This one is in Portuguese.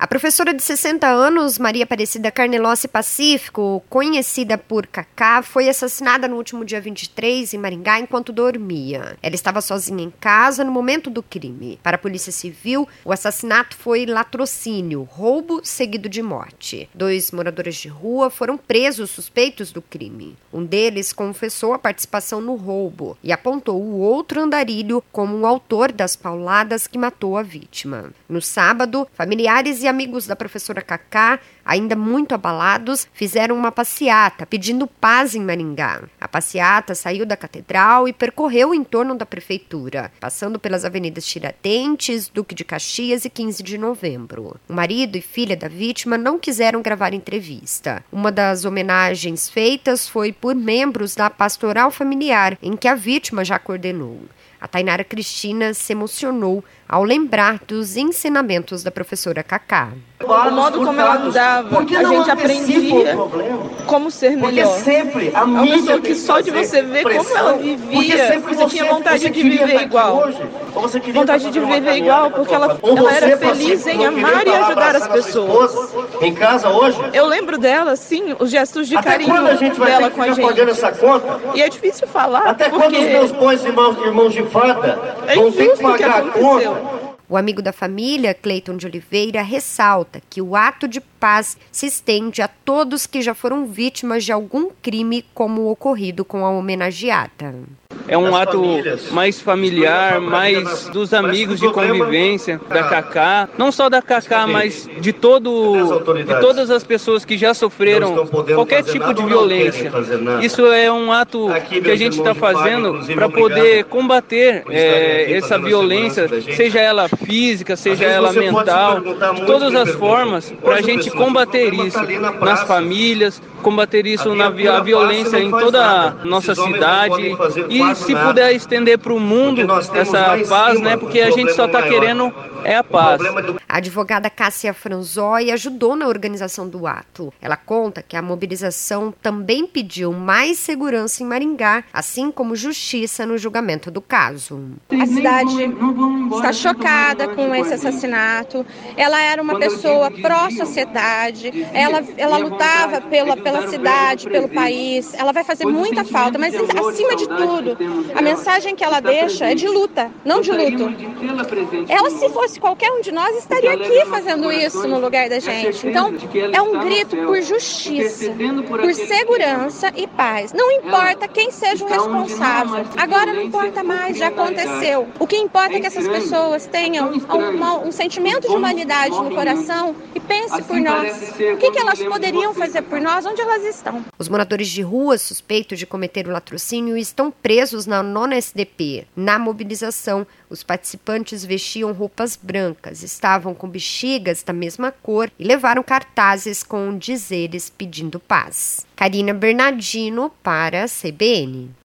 professora de 60 anos, Maria Aparecida Carnelossi Pacífico, conhecida por Cacá, foi assassinada no último dia 23 em Maringá enquanto dormia. Ela estava sozinha em casa no momento do crime. Para a Polícia Civil, o assassinato foi latrocínio, roubo seguido de morte. 2 moradores de rua foram presos suspeitos do crime. Um deles confessou a participação no roubo e apontou o outro andarilho como o autor das pauladas que matou a vítima. No sábado, familiares e amigos da professora Cacá, ainda muito abalados, fizeram uma passeata pedindo paz em Maringá. A passeata saiu da catedral e percorreu em torno da prefeitura, passando pelas avenidas Tiradentes, Duque de Caxias e 15 de novembro. O marido e filha da vítima não quiseram gravar entrevista. Uma das homenagens feitas foi por membros da pastoral familiar, em que a vítima já coordenou. A Tainara Cristina se emocionou ao lembrar dos ensinamentos da professora Cacá. O modo como ela andava, a gente aprendia como ser melhor. É uma pessoa que só de você ver como ela vivia, você tinha vontade de viver igual. Vontade de viver igual porque ela era feliz em amar e ajudar as pessoas. Em casa hoje? Eu lembro dela, sim, os gestos de carinho dela com a gente. Pagando essa conta? E é difícil falar. Até quando os meus bons irmãos de farda vão ter que pagar a conta? O amigo da família, Cleiton de Oliveira, ressalta que o ato de paz se estende a todos que já foram vítimas de algum crime como o ocorrido com a homenageada. É um ato mais familiar, mais dos amigos de convivência da Cacá, não só da Cacá, mas de todas as pessoas que já sofreram qualquer tipo de violência. Isso é um ato que a gente está fazendo para poder combater essa violência, seja ela física, seja ela mental, de todas as formas, para a gente combater isso nas famílias, combater isso na violência em toda a nossa cidade e se puder estender para o mundo essa paz, né? Porque a gente só está querendo a paz. A advogada Cássia Franzói ajudou na organização do ato. Ela conta que a mobilização também pediu mais segurança em Maringá, assim como justiça no julgamento do caso. A cidade está chocada com esse assassinato. Ela era uma pessoa pró-sociedade, ela lutava pela cidade, pelo país. Ela vai fazer muita falta, mas acima de tudo, a mensagem que ela deixa é de luta, não de luto. Ela, se fosse qualquer um de nós, estaria aqui fazendo isso no lugar da gente. Então, é um grito por justiça, por segurança e paz. Não importa quem seja o responsável. Agora não importa mais, já aconteceu. O que importa é que essas pessoas tenham um sentimento de humanidade no coração e pense por nós. O que elas poderiam fazer por nós? Onde elas estão? Os moradores de rua suspeitos de cometer o latrocínio estão presos na 9ª SDP. Na mobilização, os participantes vestiam roupas brancas, estavam com bexigas da mesma cor e levaram cartazes com dizeres pedindo paz. Karina Bernardino para a CBN.